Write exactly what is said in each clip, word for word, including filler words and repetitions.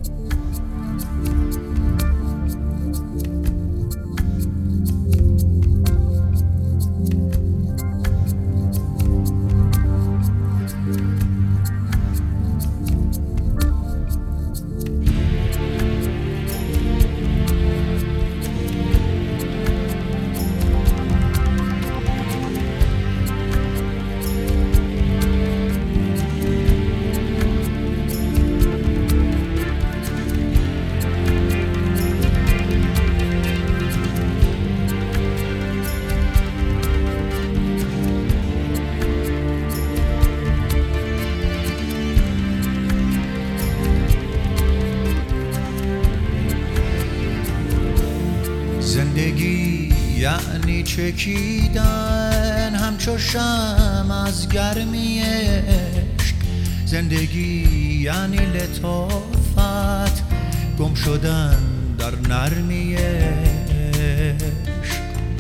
زندگی یعنی چکیدن همچو شمع از گرمی عشق. زندگی یعنی لطافت گم شدن در نرمی عشق.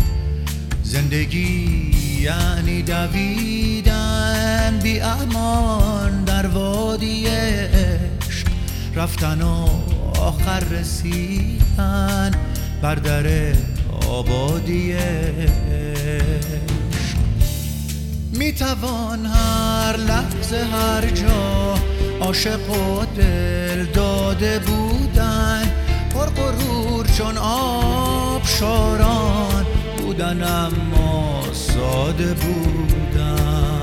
زندگی یعنی دویدن بی امان در وادی عشق. رفتن و آخر رسیدن بر در آبادی عشق. میتوان هر لحظه هر جا عاشق و دل داده بودن، پر غرور چون آبشاران بودن اما ساده بودن.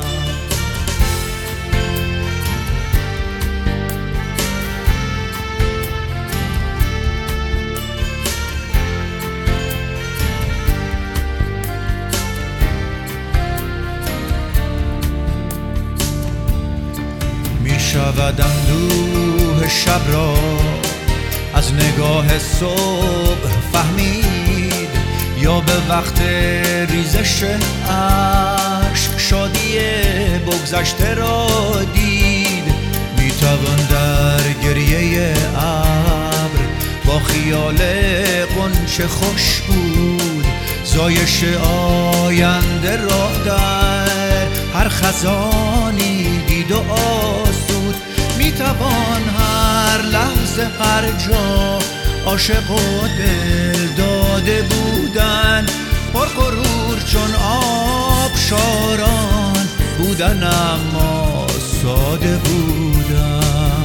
شود اندوه شب را از نگاه صبح فهمید، یا به وقت ریزش اشک شادی بگذشته را دید. میتوان در گریه ابر با خیال غنچه خوش بود، زایش آینده را در هر خزانی دید و آسود. میتوان هر لحظه هر جا عاشق و دل داده بودن، پر غرور چون آبشاران بودن اما ساده بودن.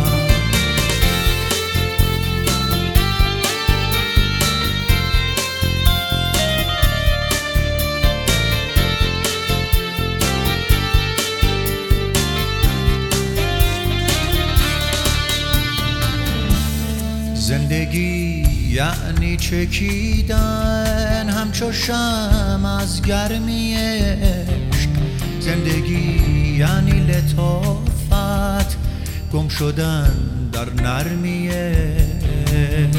زندگی یعنی چکیدن همچو شمع از گرمی عشق. زندگی یعنی لطافت گم شدن در نرمی عشق.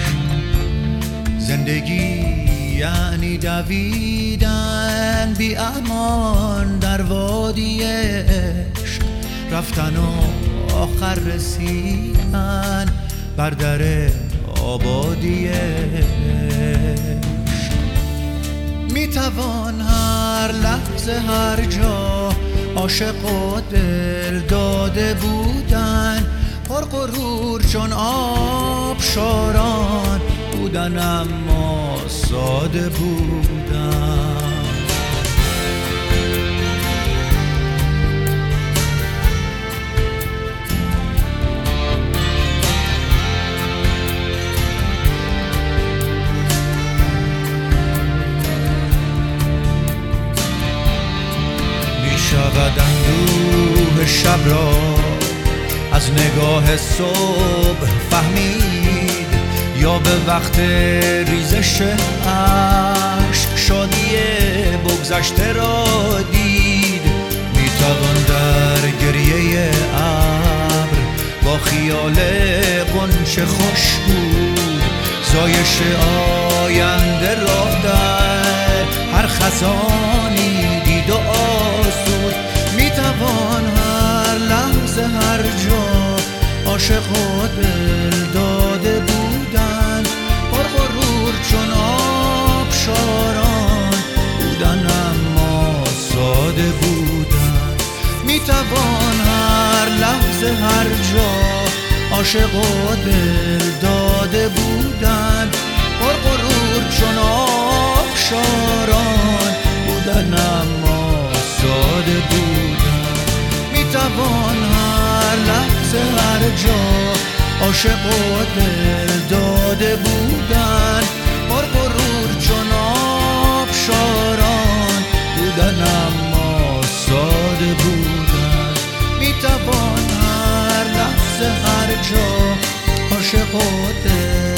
زندگی یعنی دویدن بی امان در وادی عشق. رفتن و آخر رسیدن بر در آبادی عشق. میتوان هر لحظه هر جا عاشق و دل داده بودن، پر غرور چون آبشاران بودن اما ساده بودن. شود اندوه شب را از نگاه صبح فهمید، یا به وقت ریزش اشک شادی بگذشته را دید. میتوان در گریه ابر با خیال غنچه خوش بود، زایش آینده را در هر خزانی دید و آسود. میتوان هر لحظه هر جا عاشق و دل داده بودن، پر غرور چون آبشاران بودن اما ساده بودن. میتوان هر لحظه هر جا عاشق و دل داده بودن، پر غرور چون آبشاران بودن اما ساده بودن. میتوان هر لحظه هر جا عاشق و دل داده بودن، پر غرور چون آبشاران بودن اما ساده بودن. میتوان هر لحظه هر جا عاشق و دل